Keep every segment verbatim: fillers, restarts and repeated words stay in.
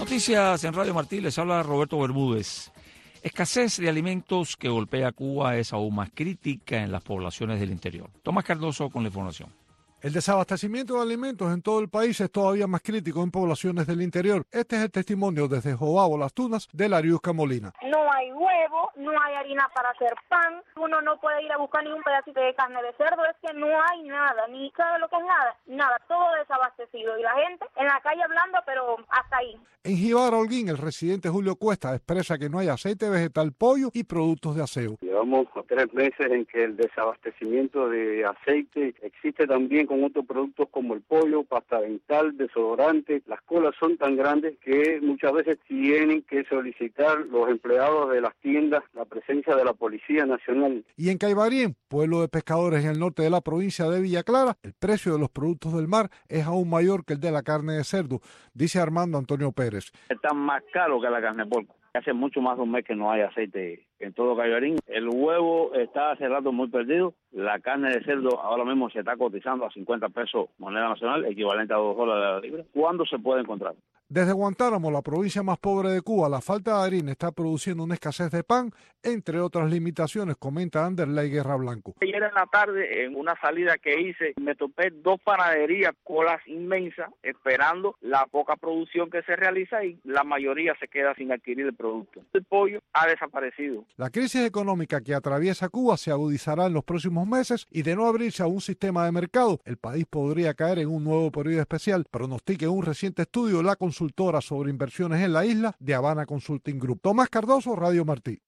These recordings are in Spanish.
Noticias en Radio Martí, les habla Roberto Bermúdez. Escasez de alimentos que golpea a Cuba es aún más crítica en las poblaciones del interior. Tomás Cardoso con la información. El desabastecimiento de alimentos en todo el país es todavía más crítico en poblaciones del interior. Este es el testimonio desde Joabo Las Tunas de Lariusca Molina. No hay huevo, no hay harina para hacer pan, uno no puede ir a buscar ni un pedacito de carne de cerdo, es que no hay nada, ni sabe lo que es nada, nada, todo desabastecido y la gente en la calle hablando, pero hasta ahí. En Jíbara Holguín, el residente Julio Cuesta expresa que no hay aceite vegetal, pollo y productos de aseo. Llevamos tres meses en que el desabastecimiento de aceite existe también con otros productos como el pollo, pasta dental, desodorante. Las colas son tan grandes que muchas veces tienen que solicitar los empleados de las tiendas la presencia de la Policía Nacional. Y en Caibarien, pueblo de pescadores en el norte de la provincia de Villa Clara, el precio de los productos del mar es aún mayor que el de la carne de cerdo, dice Armando Antonio Pérez. Está más caro que la carne de porco. Hace mucho más de un mes que no hay aceite en todo Caibarín. El huevo está hace rato muy perdido. La carne de cerdo ahora mismo se está cotizando a cincuenta pesos moneda nacional, equivalente a dos dólares la libra. ¿Cuándo se puede encontrar? Desde Guantánamo, la provincia más pobre de Cuba, la falta de harina está produciendo una escasez de pan, entre otras limitaciones, comenta Anderley Guerra Blanco. Ayer en la tarde, en una salida que hice, me topé dos panaderías, colas inmensas, esperando la poca producción que se realiza y la mayoría se queda sin adquirir el producto. El pollo ha desaparecido. La crisis económica que atraviesa Cuba se agudizará en los próximos meses y de no abrirse a un sistema de mercado, el país podría caer en un nuevo periodo especial, pronostica en un reciente estudio la consultora sobre inversiones en la isla de Habana Consulting Group. Tomás Cardoso, Radio Martí.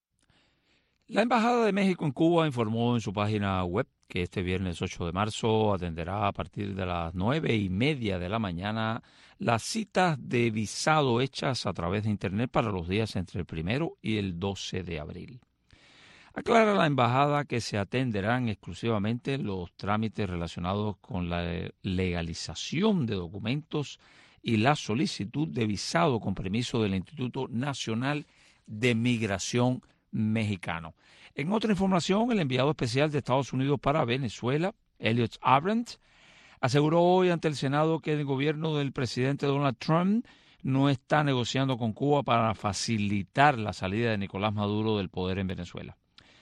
La Embajada de México en Cuba informó en su página web que este viernes ocho de marzo atenderá a partir de las nueve y media de la mañana las citas de visado hechas a través de Internet para los días entre el primero y el doce de abril. Aclara la Embajada que se atenderán exclusivamente los trámites relacionados con la legalización de documentos y la solicitud de visado con permiso del Instituto Nacional de Migración Mexicano. En otra información, el enviado especial de Estados Unidos para Venezuela, Elliot Abrams, aseguró hoy ante el Senado que el gobierno del presidente Donald Trump no está negociando con Cuba para facilitar la salida de Nicolás Maduro del poder en Venezuela.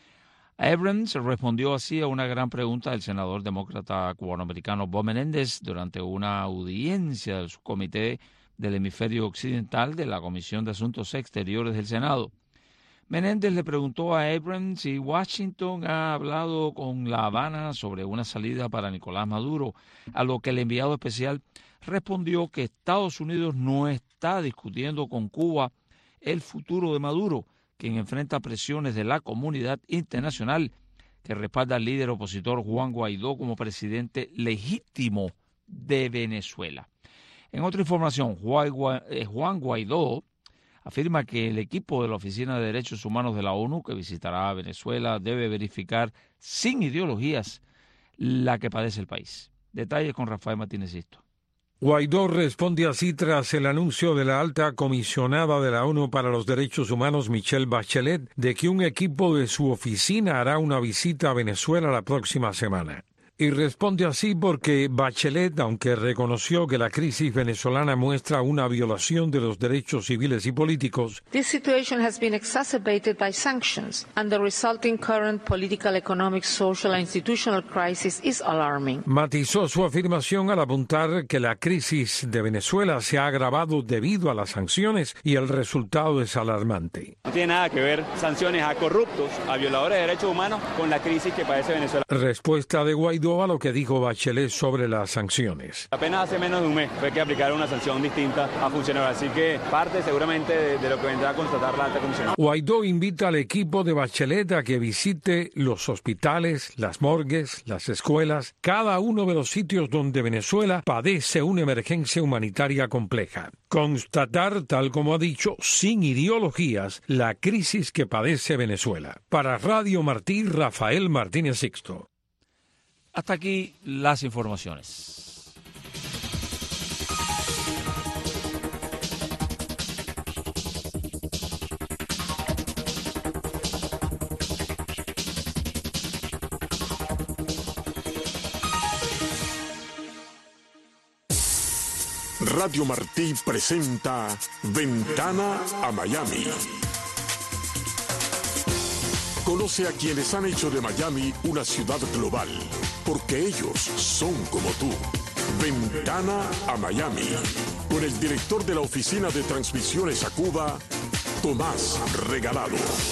Abrams respondió así a una gran pregunta del senador demócrata cubanoamericano Bob Menéndez durante una audiencia del subcomité del hemisferio occidental de la Comisión de Asuntos Exteriores del Senado. Menéndez le preguntó a Abrams si Washington ha hablado con La Habana sobre una salida para Nicolás Maduro, a lo que el enviado especial respondió que Estados Unidos no está discutiendo con Cuba el futuro de Maduro, quien enfrenta presiones de la comunidad internacional que respalda al líder opositor Juan Guaidó como presidente legítimo de Venezuela. En otra información, Juan Guaidó afirma que el equipo de la Oficina de Derechos Humanos de la ONU que visitará a Venezuela debe verificar sin ideologías la que padece el país. Detalles con Rafael Martínez Sisto. Guaidó responde así tras el anuncio de la alta comisionada de la ONU para los Derechos Humanos, Michelle Bachelet, de que un equipo de su oficina hará una visita a Venezuela la próxima semana. Y responde así porque Bachelet, aunque reconoció que la crisis venezolana muestra una violación de los derechos civiles y políticos, This situation has been exacerbated by sanctions, and the resulting current political, economic, social and institutional crisis is alarming. Matizó su afirmación al apuntar que la crisis de Venezuela se ha agravado debido a las sanciones y el resultado es alarmante. No tiene nada que ver sanciones a corruptos, a violadores de derechos humanos con la crisis que padece Venezuela. Respuesta de Guaidó a lo que dijo Bachelet sobre las sanciones. Apenas hace menos de un mes fue que aplicaron una sanción distinta a funcionarios, así que parte seguramente de, de lo que vendrá a constatar la alta comisionada. Guaidó invita al equipo de Bachelet a que visite los hospitales, las morgues, las escuelas, cada uno de los sitios donde Venezuela padece una emergencia humanitaria compleja. Constatar, tal como ha dicho, sin ideologías, la crisis que padece Venezuela. Para Radio Martí, Rafael Martínez Sixto. Hasta aquí las informaciones. Radio Martí presenta Ventana a Miami. Conoce a quienes han hecho de Miami una ciudad global, porque ellos son como tú. Ventana a Miami, con el director de la Oficina de Transmisiones a Cuba, Tomás Regalado.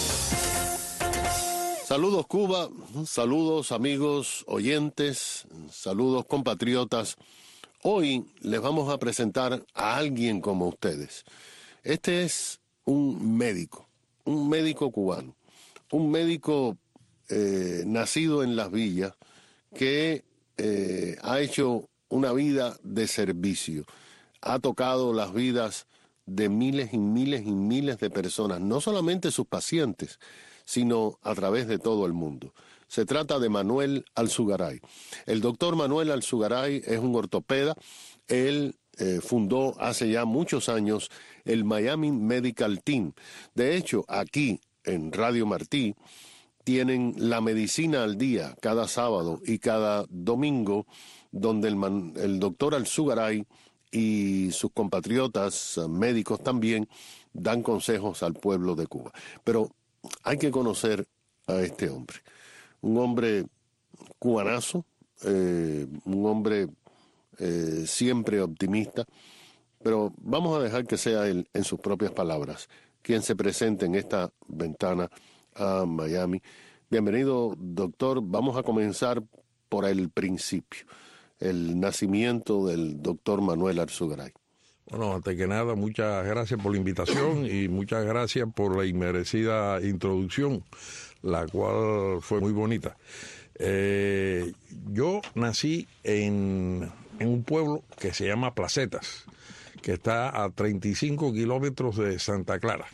Saludos Cuba, saludos amigos oyentes, saludos compatriotas. Hoy les vamos a presentar a alguien como ustedes. Este es un médico, un médico cubano, un médico eh, nacido en Las Villas que eh, ha hecho una vida de servicio. Ha tocado las vidas de miles y miles y miles de personas, no solamente sus pacientes, sino a través de todo el mundo. Se trata de Manuel Alzugaray. El doctor Manuel Alzugaray es un ortopeda. Él eh, fundó hace ya muchos años el Miami Medical Team. De hecho, aquí en Radio Martí tienen la medicina al día cada sábado y cada domingo, donde el, man, el doctor Alzugaray y sus compatriotas médicos también dan consejos al pueblo de Cuba. Pero hay que conocer a este hombre. Un hombre cubanazo, eh, un hombre eh, siempre optimista, pero vamos a dejar que sea él, en sus propias palabras, quien se presente en esta ventana a Miami. Bienvenido, doctor. Vamos a comenzar por el principio, el nacimiento del doctor Manuel Alzugaray. Bueno, antes que nada, muchas gracias por la invitación y muchas gracias por la inmerecida introducción, la cual fue muy bonita. Eh, yo nací en, en un pueblo que se llama Placetas, que está a treinta y cinco kilómetros de Santa Clara.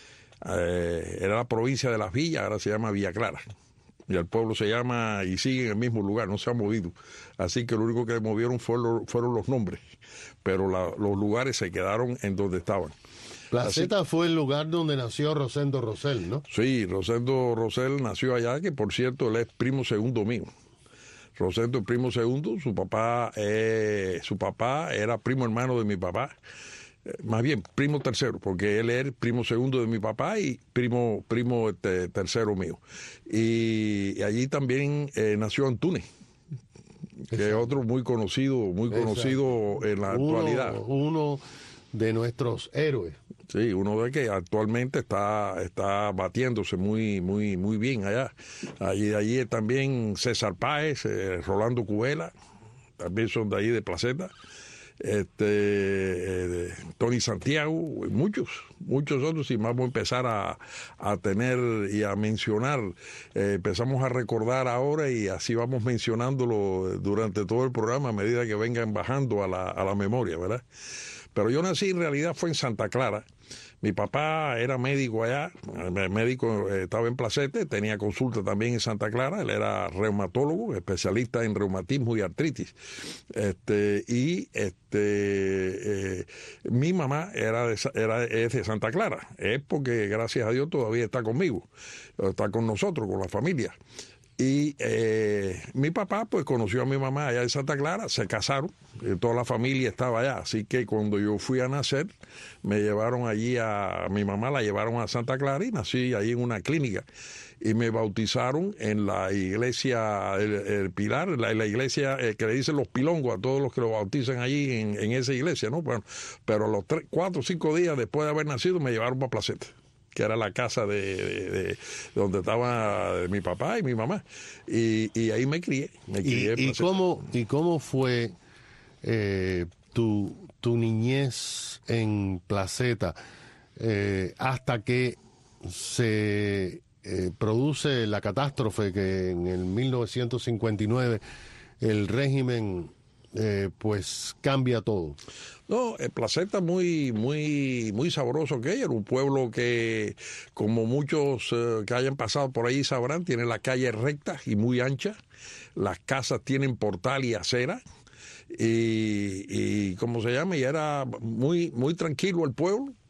Eh, era la provincia de Las Villas, ahora se llama Villa Clara. Y el pueblo se llama y sigue en el mismo lugar, no se ha movido. Así que lo único que movieron fueron, fueron los nombres, pero la, los lugares se quedaron en donde estaban. Placeta Así, fue el lugar donde nació Rosendo Rosell, ¿no? Sí, Rosendo Rosell nació allá, que por cierto él es primo segundo mío. Rosendo es primo segundo, su papá, eh, su papá era primo hermano de mi papá. Más bien, primo tercero, porque él es primo segundo de mi papá y primo primo este, tercero mío. Y, y allí también eh, nació Antúnez, que Exacto. es otro muy conocido, muy Exacto. conocido en la uno, actualidad. Uno de nuestros héroes. Sí, uno de que actualmente está está batiéndose muy muy muy bien allá. Allí, allí también César Páez, eh, Rolando Cubela, también son de ahí de Placeta. Este eh, Tony Santiago, muchos, muchos otros, y vamos a empezar a, a tener y a mencionar, eh, empezamos a recordar ahora y así vamos mencionándolo durante todo el programa a medida que vengan bajando a la, a la memoria, ¿verdad? Pero yo nací, en realidad fue en Santa Clara. Mi papá era médico allá, el médico eh, estaba en Placete, tenía consulta también en Santa Clara, él era reumatólogo, especialista en reumatismo y artritis. Este, y este, eh, mi mamá era de, era, es de Santa Clara, es porque gracias a Dios todavía está conmigo, está con nosotros, con la familia. Y eh, mi papá pues conoció a mi mamá allá en Santa Clara, se casaron, eh, toda la familia estaba allá, así que cuando yo fui a nacer me llevaron allí a, a mi mamá la llevaron a Santa Clara y nací allí en una clínica y me bautizaron en la iglesia el, el Pilar, la, la iglesia eh, que le dicen los Pilongos a todos los que lo bautizan allí en, en esa iglesia, ¿no? Bueno, pero a los tres, cuatro o cinco días después de haber nacido me llevaron para Placeta, que era la casa de, de, de donde estaba mi papá y mi mamá. Y, y ahí me crié. Me crié ¿Y, y, cómo, ¿Y cómo fue eh, tu, tu niñez en Placeta eh, hasta que se eh, produce la catástrofe que en el mil novecientos cincuenta y nueve el régimen eh, pues cambia todo? No, el Placeta muy, muy, muy sabroso que era un pueblo que, como muchos eh, que hayan pasado por ahí sabrán, tiene la calle recta y muy ancha, las casas tienen portal y acera, y, y ¿cómo se llama? Y era muy, muy tranquilo el pueblo,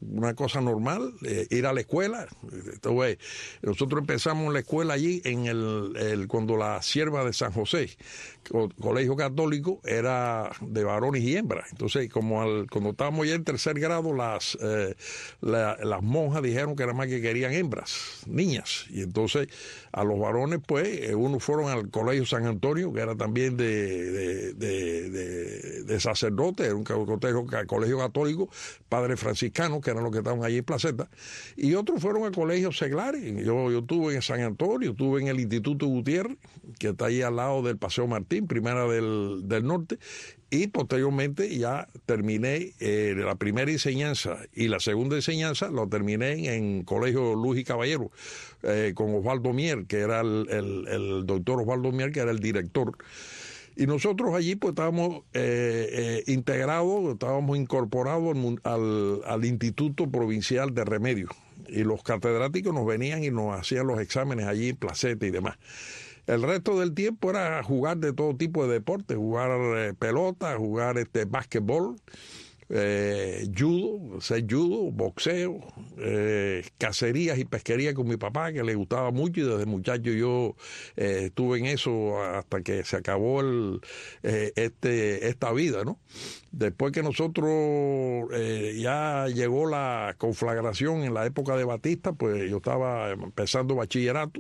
una cosa normal, eh, ir a la escuela. Entonces, nosotros empezamos la escuela allí en el, el cuando la Sierva de San José, co colegio católico, era de varones y hembras. Entonces, como al, cuando estábamos ya en tercer grado, las, eh, la, las monjas dijeron que era más que querían hembras, niñas. Y entonces a los varones, pues, unos fueron al colegio San Antonio, que era también de, de, de, de, de sacerdotes, era un colegio, colegio católico, padres franciscanos, que eran los que estaban allí en Placeta, y otros fueron a colegios seglares. Yo, yo estuve en San Antonio, estuve en el Instituto Gutiérrez, que está ahí al lado del Paseo Martín, primera del, del norte, y posteriormente ya terminé eh, la primera enseñanza y la segunda enseñanza lo terminé en Colegio Luz y Caballero, eh, con Osvaldo Mier, que era el, el, el doctor Osvaldo Mier, que era el director. Y nosotros allí pues estábamos eh, eh, integrados, estábamos incorporados al, al, al Instituto Provincial de Remedios. Y los catedráticos nos venían y nos hacían los exámenes allí en Placeta y demás. El resto del tiempo era jugar de todo tipo de deportes, jugar eh, pelota, jugar este básquetbol, eh, judo, hacer judo, boxeo, eh, cacerías y pesquería con mi papá, que le gustaba mucho, y desde muchacho yo eh, estuve en eso hasta que se acabó el, eh, este, esta vida, ¿no? Después que nosotros eh, ya llegó la conflagración en la época de Batista, pues yo estaba empezando bachillerato.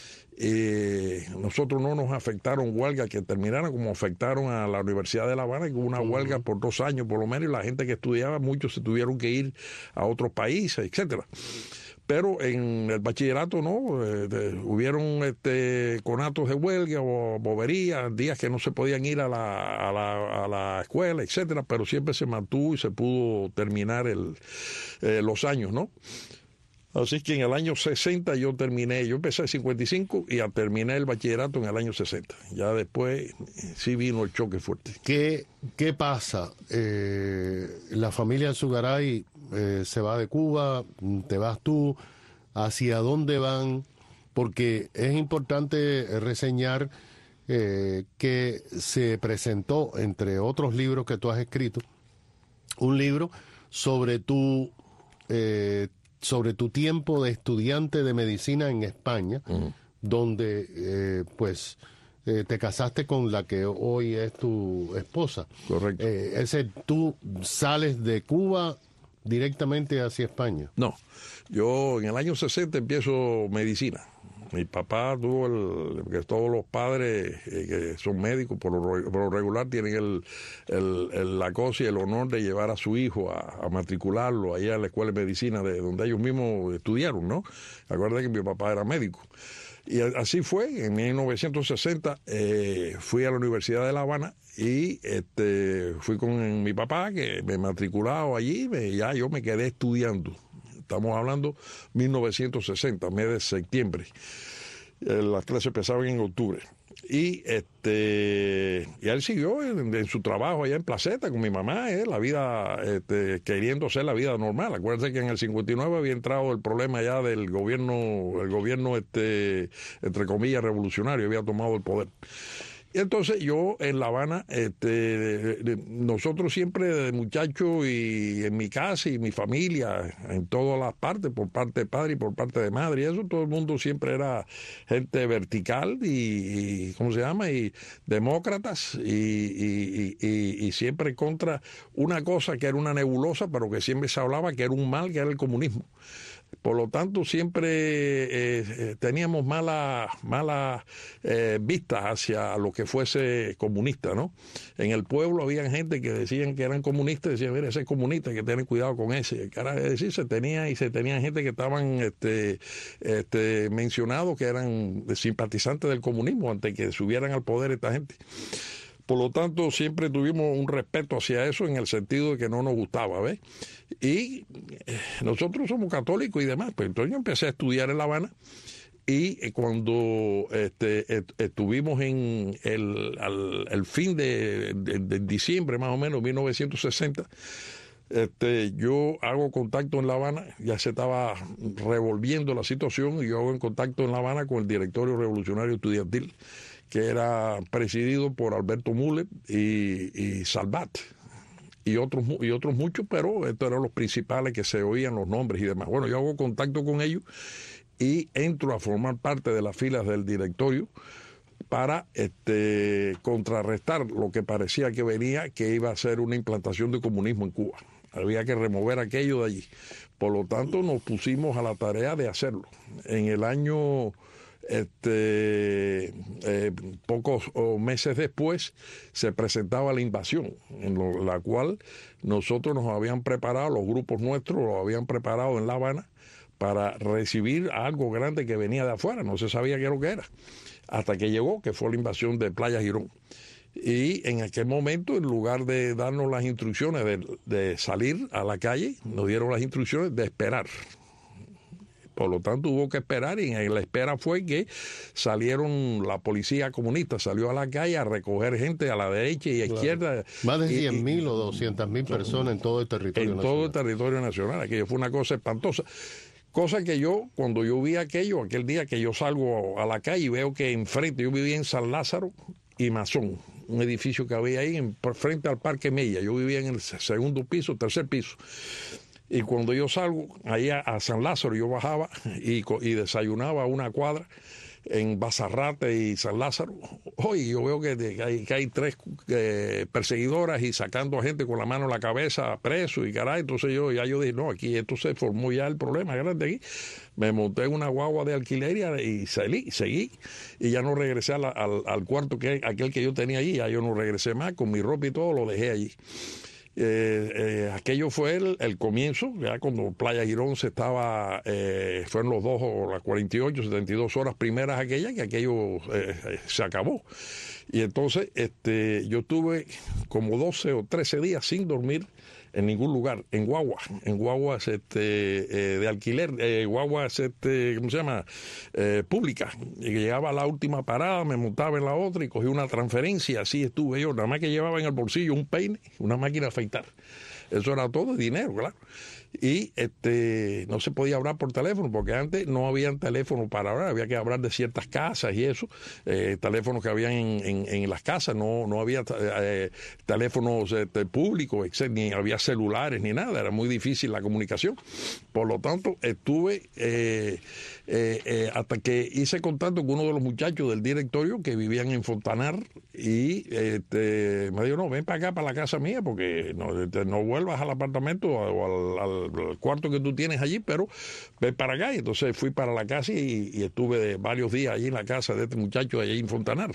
Eh, nosotros no nos afectaron huelgas que terminaron como afectaron a la Universidad de La Habana, que hubo una huelga por dos años por lo menos, y la gente que estudiaba, muchos se tuvieron que ir a otros países, etcétera. Pero en el bachillerato no, eh, de, hubieron este, conatos de huelga o boberías, días que no se podían ir a la, a la, a la escuela, etcétera, pero siempre se mantuvo y se pudo terminar el, eh, los años, ¿no? Así que en el año sesenta yo terminé, yo empecé en cincuenta y cinco y terminé el bachillerato en el año sesenta. Ya después sí vino el choque fuerte. ¿Qué, qué pasa? Eh, la familia Zugaray eh, se va de Cuba, te vas tú, ¿hacia dónde van? Porque es importante reseñar eh, que se presentó, entre otros libros que tú has escrito, un libro sobre tu... Eh, sobre tu tiempo de estudiante de medicina en España, uh-huh. donde eh, pues eh, te casaste con la que hoy es tu esposa. Correcto. Eh, ese, ¿tú sales de Cuba directamente hacia España? No, yo en el año sesenta empiezo medicina. Mi papá tuvo el, que todos los padres eh, que son médicos por lo, por lo regular tienen el, el, el, la cosa y el honor de llevar a su hijo a, a matricularlo allá a la escuela de medicina de donde ellos mismos estudiaron, ¿no? Acuérdate que mi papá era médico. Y así fue, en mil novecientos sesenta eh, fui a la Universidad de La Habana y este, fui con mi papá, que me matriculado allí, me, ya yo me quedé estudiando. Estamos hablando mil novecientos sesenta, mes de septiembre. Eh, las clases empezaban en octubre. Y este y él siguió en, en su trabajo allá en Placeta con mi mamá, eh, la vida, este, queriendo hacer la vida normal. Acuérdense que en el cincuenta y nueve había entrado el problema ya del gobierno, el gobierno, este, entre comillas, revolucionario, había tomado el poder. Y entonces yo en La Habana, este, de, de, nosotros siempre de muchacho y en mi casa y mi familia, en todas las partes, por parte de padre y por parte de madre, y eso todo el mundo siempre era gente vertical y, y ¿cómo se llama? Y demócratas y, y, y, y siempre contra una cosa que era una nebulosa, pero que siempre se hablaba que era un mal, que era el comunismo. Por lo tanto, siempre eh, teníamos malas mala, eh, vistas hacia lo que fuese comunista, ¿no? En el pueblo había gente que decían que eran comunistas, decían, mira, ese es comunista, hay que tener cuidado con ese. Cara, es decir, se tenía y se tenía gente que estaban este, este, mencionados que eran simpatizantes del comunismo antes que subieran al poder esta gente. Por lo tanto, siempre tuvimos un respeto hacia eso en el sentido de que no nos gustaba, ¿ves? Y nosotros somos católicos y demás, pues entonces yo empecé a estudiar en La Habana y cuando este, estuvimos en el, al, el fin de, de, de diciembre, más o menos, mil novecientos sesenta, Este, yo hago contacto en La Habana, ya se estaba revolviendo la situación, y yo hago en contacto en La Habana con el Directorio Revolucionario Estudiantil, que era presidido por Alberto Müller y, y Salvat. y otros y otros muchos, pero estos eran los principales que se oían los nombres y demás. Bueno, yo hago contacto con ellos y entro a formar parte de las filas del directorio para este, contrarrestar lo que parecía que venía, que iba a ser una implantación de comunismo en Cuba. Había que remover aquello de allí. Por lo tanto, nos pusimos a la tarea de hacerlo. En el año, este, eh, pocos meses después, se presentaba la invasión, en lo, la cual nosotros nos habían preparado, los grupos nuestros lo habían preparado en La Habana para recibir algo grande que venía de afuera. No se sabía qué era lo que era, hasta que llegó, que fue la invasión de Playa Girón. Y en aquel momento, en lugar de darnos las instrucciones de, de salir a la calle, nos dieron las instrucciones de esperar. Por lo tanto, hubo que esperar, y en la espera fue que salieron, la policía comunista salió a la calle a recoger gente a la derecha y a la izquierda. Más de cien mil o doscientas mil personas en todo el territorio en nacional. En todo el territorio nacional. Aquello fue una cosa espantosa. Cosa que yo, cuando yo vi aquello, aquel día que yo salgo a la calle y veo que enfrente, yo vivía en San Lázaro y Mazón, un edificio que había ahí en, frente al Parque Mella. Yo vivía en el segundo piso, tercer piso. Y cuando yo salgo ahí a, a San Lázaro, yo bajaba y, y desayunaba a una cuadra en Bazarrate y San Lázaro. Hoy yo veo que, que, hay, que hay tres eh, perseguidoras y sacando a gente con la mano en la cabeza preso y caray. Entonces yo ya yo dije, no, aquí esto se formó ya el problema grande aquí. Me monté en una guagua de alquiler y salí, seguí y ya no regresé al, al, al cuarto que aquel que yo tenía allí. Ya yo no regresé más, con mi ropa y todo lo dejé allí. Eh, eh, aquello fue el, el comienzo, ya cuando Playa Girón se estaba, eh, fueron los dos o las cuarenta y ocho, setenta y dos horas primeras aquellas, que aquello eh, se acabó. Y entonces este, yo tuve como doce o trece días sin dormir en ningún lugar, en guaguas, en guaguas este, eh, de alquiler, eh, guaguas, este, ¿cómo se llama? Eh, públicas. Y que llegaba a la última parada, me montaba en la otra y cogí una transferencia, así estuve yo, nada más que llevaba en el bolsillo un peine, una máquina de afeitar. Eso era todo dinero, claro. Y este no se podía hablar por teléfono, porque antes no había teléfono para hablar, había que hablar de ciertas casas y eso, eh, teléfonos que habían en, en, en las casas, no, no había eh, teléfonos este, públicos, etcétera, ni había celulares ni nada, era muy difícil la comunicación. Por lo tanto, estuve eh, eh, eh, hasta que hice contacto con uno de los muchachos del directorio que vivían en Fontanar y este, me dijo, no, ven para acá, para la casa mía, porque no, no vuelvas al apartamento o al, al el cuarto que tú tienes allí, pero ven para acá. Y entonces fui para la casa y, y estuve varios días allí en la casa de este muchacho de allí en Fontanar.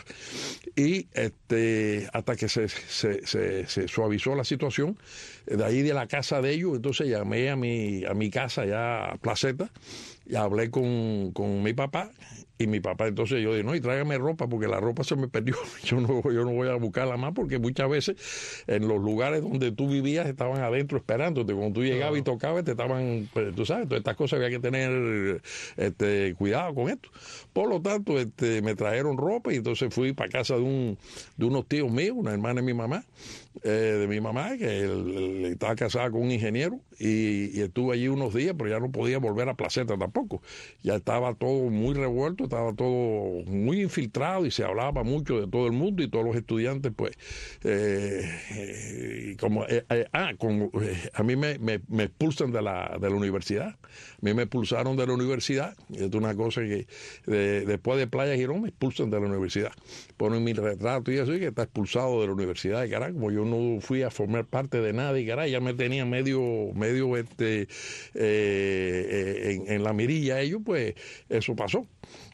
Y este hasta que se, se, se, se suavizó la situación, de ahí de la casa de ellos, entonces llamé a mi, a mi casa ya a Placeta y hablé con, con mi papá. Y mi papá, entonces yo dije, no, y tráigame ropa, porque la ropa se me perdió. Yo no, yo no voy a buscarla más, porque muchas veces en los lugares donde tú vivías estaban adentro esperándote. Cuando tú llegabas y tocabas, te estaban, pues, tú sabes, todas estas cosas había que tener este, cuidado con esto. Por lo tanto, este, me trajeron ropa y entonces fui para casa de, un, de unos tíos míos, una hermana de mi mamá, eh, de mi mamá, que él, él estaba casada con un ingeniero, y, y estuve allí unos días, pero ya no podía volver a Placeta tampoco. Ya estaba todo muy revuelto, estaba todo muy infiltrado y se hablaba mucho de todo el mundo y todos los estudiantes, pues, eh, eh, como, eh, eh, ah, como, eh, a mí me, me, me expulsan de la, de la universidad. A mí me expulsaron de la universidad. Es una cosa que de, después de Playa Girón me expulsan de la universidad. Ponen mi retrato y eso, y que está expulsado de la universidad. Y caray, como yo no fui a formar parte de nada, y caray, ya me tenía medio, medio este, eh, eh, en, en la mirilla ellos, pues eso pasó.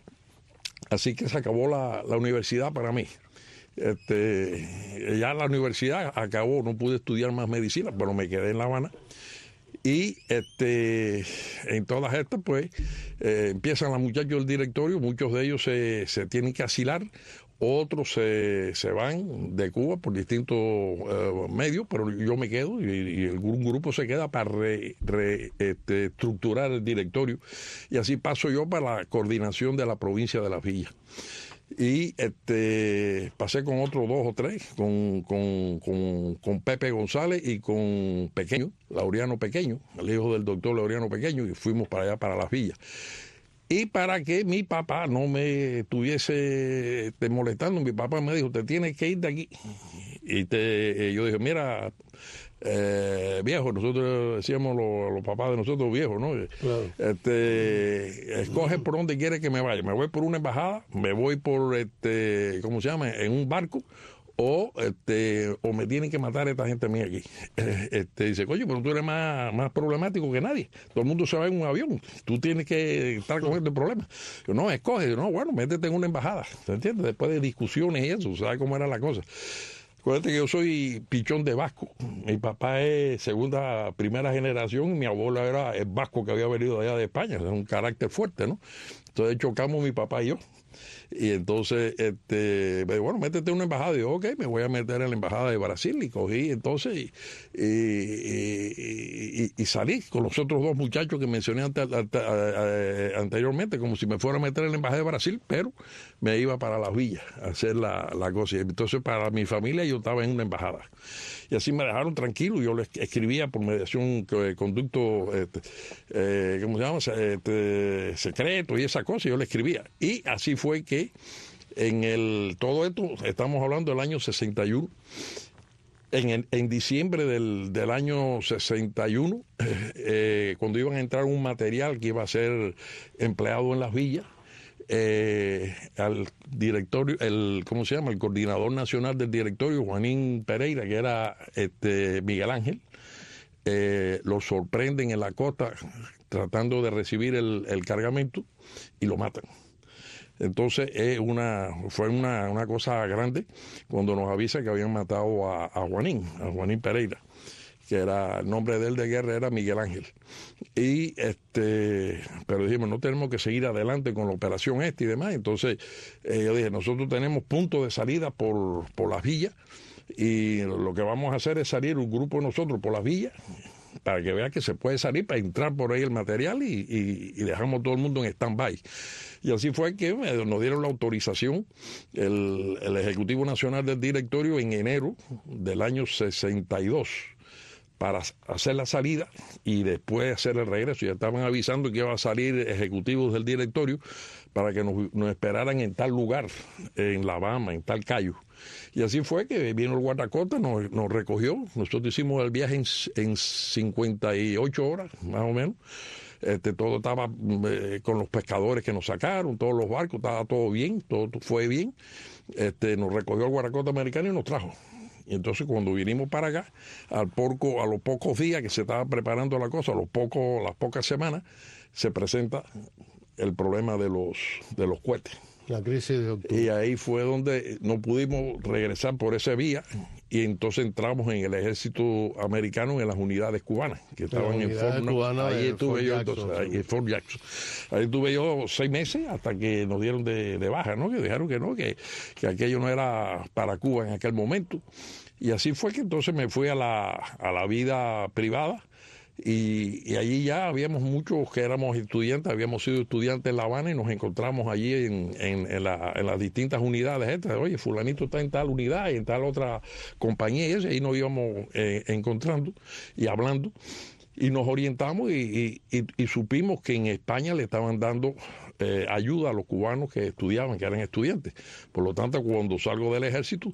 Así que se acabó la, la universidad para mí. Este, ya la universidad acabó, no pude estudiar más medicina, pero me quedé en La Habana. Y este, en todas estas, pues, eh, empiezan los muchachos del directorio, muchos de ellos se, se tienen que asilar, otros se, se van de Cuba por distintos eh, medios, pero yo me quedo y, y un grupo se queda para re, re, este, estructurar el directorio. Y así paso yo para la coordinación de la provincia de Las Villas. Y este pasé con otros dos o tres, con, con, con, con Pepe González y con Pequeño, Laureano Pequeño, el hijo del doctor Laureano Pequeño, y fuimos para allá, para Las Villas. Y para que mi papá no me estuviese te molestando, mi papá me dijo, te tienes que ir de aquí. Y te, yo dije, mira, eh, viejos, nosotros decíamos los, los papás de nosotros viejos, ¿no? Claro. Este, escoge por dónde quiere que me vaya. Me voy por una embajada, me voy por, este, ¿cómo se llama? En un barco. O este o me tienen que matar esta gente mía aquí. Este, dice, coño, pero tú eres más, más problemático que nadie. Todo el mundo se va en un avión. Tú tienes que estar con este problema. Yo, no, escoge. Yo, no, bueno, métete en una embajada. ¿Se entiende? Después de discusiones y eso, ¿sabes cómo era la cosa? Acuérdate que yo soy pichón de vasco. Mi papá es segunda, primera generación y mi abuelo era el vasco que había venido allá de España. Es un carácter fuerte, ¿no? Entonces chocamos mi papá y yo. Y entonces, este, bueno, métete en una embajada. Y yo, ok, me voy a meter en la embajada de Brasil. Y cogí entonces y, y, y, y, y salí con los otros dos muchachos que mencioné ante, ante, ante, anteriormente, como si me fuera a meter en la embajada de Brasil, pero me iba para las villas a hacer la, la cosa. Y entonces, para mi familia, yo estaba en una embajada. Y así me dejaron tranquilo. Yo les escribía por mediación de conducto, este, eh, ¿cómo se llama? Este, secreto y esa cosa. Yo le escribía. Y así fue que en el todo esto, estamos hablando del año sesenta y uno, en, el, en diciembre del, del año sesenta y uno, eh, cuando iban a entrar un material que iba a ser empleado en las villas, eh, al directorio, el ¿cómo se llama? El coordinador nacional del directorio, Juanín Pereira, que era este Miguel Ángel, eh, lo sorprenden en la costa tratando de recibir el, el cargamento y lo matan. Entonces es una, fue una, una cosa grande cuando nos avisa que habían matado a, a Juanín, a Juanín Pereira, que era el nombre de él de guerra era Miguel Ángel. Y este, pero dijimos, no tenemos que seguir adelante con la operación esta y demás. Entonces eh, yo dije, nosotros tenemos puntos de salida por, por las villas y lo que vamos a hacer es salir un grupo de nosotros por las villas para que vea que se puede salir, para entrar por ahí el material y, y, y dejamos todo el mundo en stand-by. Y así fue que nos dieron la autorización, el, el Ejecutivo Nacional del Directorio, en enero del año sesenta y dos, para hacer la salida y después hacer el regreso. Ya estaban avisando que iban a salir ejecutivos del directorio para que nos, nos esperaran en tal lugar, en La Bahama, en tal Cayo. Y así fue que vino el guardacostas, nos, nos recogió. Nosotros hicimos el viaje en, en cincuenta y ocho horas, más o menos. Este, todo estaba eh, con los pescadores que nos sacaron, todos los barcos, estaba todo bien, todo fue bien. Este, nos recogió el guardacostas americano y nos trajo. Y entonces cuando vinimos para acá, al porco, a los pocos días que se estaba preparando la cosa, a los pocos, las pocas semanas, se presenta el problema de los, de los cohetes. La crisis de octubre. Y ahí fue donde no pudimos regresar por esa vía y entonces entramos en el ejército americano, en las unidades cubanas que estaban en Fort Knox. Ahí estuve yo, entonces, ahí en Fort Jackson. Ahí estuve yo seis meses hasta que nos dieron de, de baja, ¿no? Que dijeron que no, que, que aquello no era para Cuba en aquel momento. Y así fue que entonces me fui a la, a la vida privada. Y, y allí ya habíamos muchos que éramos estudiantes, habíamos sido estudiantes en La Habana y nos encontramos allí en, en, en, la, en las distintas unidades estas. Oye, fulanito está en tal unidad y en tal otra compañía y eso, y ahí nos íbamos eh, encontrando y hablando y nos orientamos y, y, y, y supimos que en España le estaban dando eh, ayuda a los cubanos que estudiaban, que eran estudiantes. Por lo tanto, cuando salgo del ejército,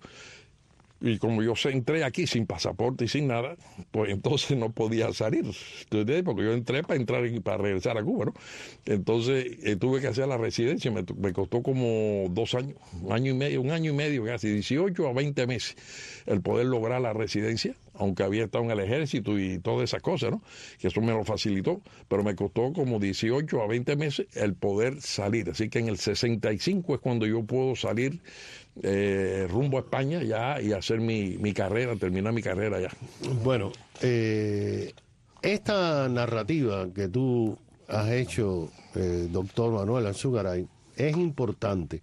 y como yo entré aquí sin pasaporte y sin nada, pues entonces no podía salir. Entonces, porque yo entré para entrar y para regresar a Cuba, ¿no? Entonces eh, tuve que hacer la residencia, me, me costó como dos años, un año y medio, un año y medio casi, dieciocho a veinte meses, el poder lograr la residencia, aunque había estado en el ejército y todas esas cosas, ¿no? Que eso me lo facilitó, pero me costó como dieciocho a veinte meses el poder salir. Así que en el sesenta y cinco es cuando yo puedo salir Eh, rumbo a España ya y hacer mi, mi carrera, terminar mi carrera ya. Bueno, eh, esta narrativa que tú has hecho, eh, doctor Manuel Alzugaray, es importante.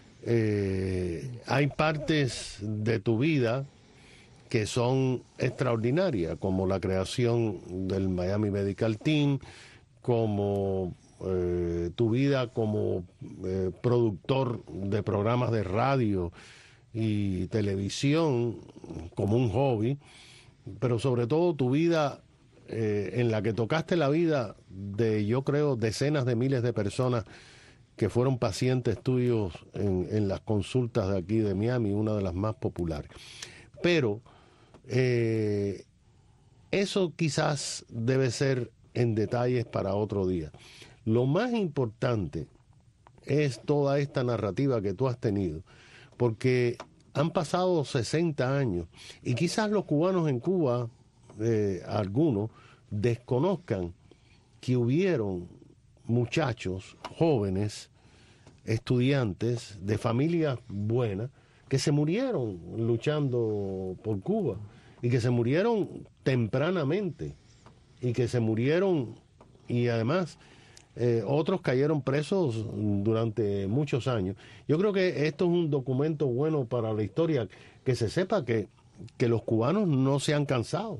Eh, hay partes de tu vida que son extraordinarias, como la creación del Miami Medical Team, como Eh, tu vida como eh, productor de programas de radio y televisión como un hobby, pero sobre todo tu vida eh, en la que tocaste la vida de, yo creo, decenas de miles de personas que fueron pacientes tuyos en, en las consultas de aquí de Miami, una de las más populares. Pero eh, eso quizás debe ser en detalles para otro día. Lo más importante es toda esta narrativa que tú has tenido, porque han pasado sesenta años y quizás los cubanos en Cuba, eh, algunos, desconozcan que hubieron muchachos, jóvenes, estudiantes de familias buenas que se murieron luchando por Cuba y que se murieron tempranamente y que se murieron y además eh, otros cayeron presos durante muchos años. Yo creo que esto es un documento bueno para la historia, que se sepa que, que los cubanos no se han cansado.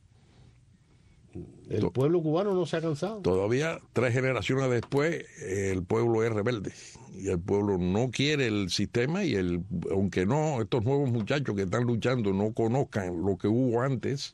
El pueblo cubano no se ha cansado. Todavía tres generaciones después el pueblo es rebelde y el pueblo no quiere el sistema, y el aunque no estos nuevos muchachos que están luchando no conozcan lo que hubo antes,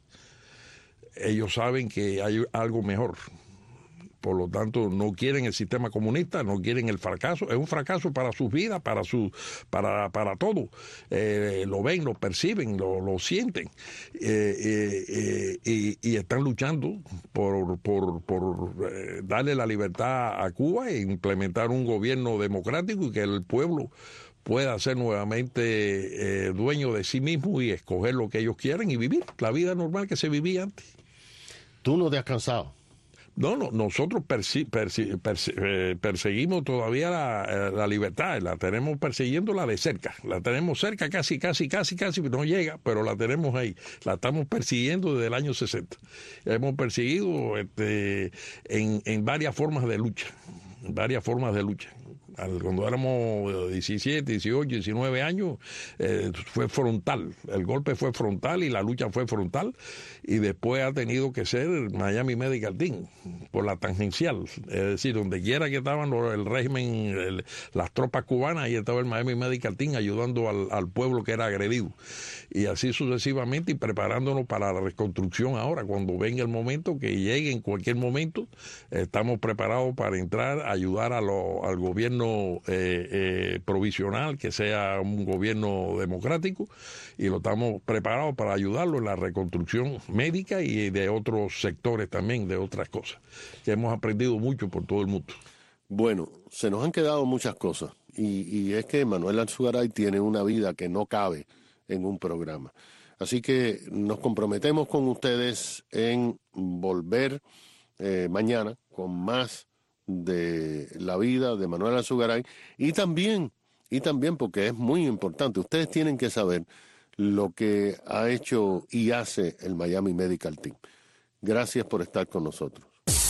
ellos saben que hay algo mejor. Por lo tanto, no quieren el sistema comunista, no quieren el fracaso. Es un fracaso para sus vidas, para su, para, para todo. Eh, lo ven, lo perciben, lo, lo sienten. Eh, eh, eh, y, y están luchando por, por, por eh, darle la libertad a Cuba e implementar un gobierno democrático y que el pueblo pueda ser nuevamente eh, dueño de sí mismo y escoger lo que ellos quieren y vivir la vida normal que se vivía antes. ¿Tú no te has cansado? No, no, nosotros persi, persi, persi, eh, perseguimos todavía la, la libertad, la tenemos persiguiéndola de cerca, la tenemos cerca casi, casi, casi, casi, no llega, pero la tenemos ahí, la estamos persiguiendo desde el año sesenta. Hemos perseguido este, en, en varias formas de lucha, varias formas de lucha. Cuando éramos diecisiete, dieciocho, diecinueve años, eh, fue frontal, el golpe fue frontal y la lucha fue frontal, y después ha tenido que ser Miami Medical Team, por la tangencial, es decir, donde quiera que estaban el régimen, el, las tropas cubanas, ahí estaba el Miami Medical Team ayudando al, al pueblo que era agredido, y así sucesivamente, y preparándonos para la reconstrucción ahora, cuando venga el momento, que llegue en cualquier momento, estamos preparados para entrar, ayudar a lo, al gobierno Eh, eh, provisional, que sea un gobierno democrático, y lo estamos preparados para ayudarlo en la reconstrucción médica y de otros sectores también, de otras cosas, que hemos aprendido mucho por todo el mundo. Bueno, se nos han quedado muchas cosas, y, y es que Manuel Alzugaray tiene una vida que no cabe en un programa. Así que nos comprometemos con ustedes en volver eh, mañana con más de la vida de Manuel Alzugaray, y también, y también porque es muy importante, ustedes tienen que saber lo que ha hecho y hace el Miami Medical Team. Gracias por estar con nosotros.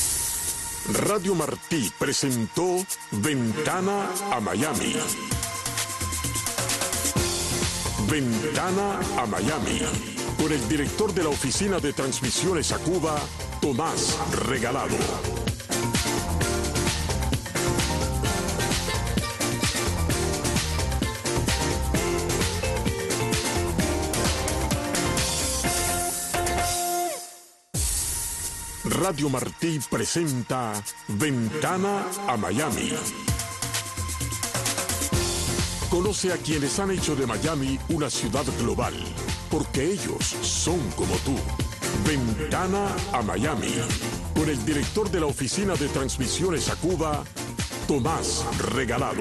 Radio Martí presentó Ventana a Miami. Ventana a Miami, con el director de la Oficina de Transmisiones a Cuba, Tomás Regalado. Radio Martí presenta Ventana a Miami. Conoce a quienes han hecho de Miami una ciudad global, porque ellos son como tú. Ventana a Miami, con el director de la Oficina de Transmisiones a Cuba, Tomás Regalado.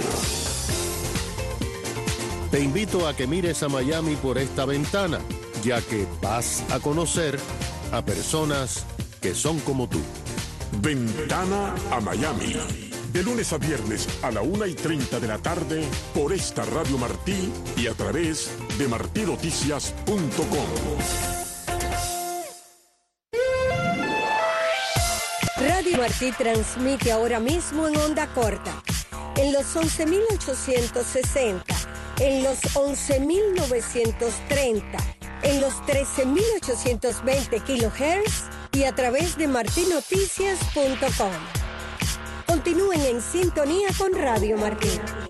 Te invito a que mires a Miami por esta ventana, ya que vas a conocer a personas que son como tú. Ventana a Miami, de lunes a viernes a la una y treinta de la tarde por esta Radio Martí y a través de martí noticias punto com. Radio Martí transmite ahora mismo en onda corta, en los once mil ochocientos sesenta, en los once mil novecientos treinta, en los trece mil ochocientos veinte kilohertz y a través de martí noticias punto com. Continúen en sintonía con Radio Martí.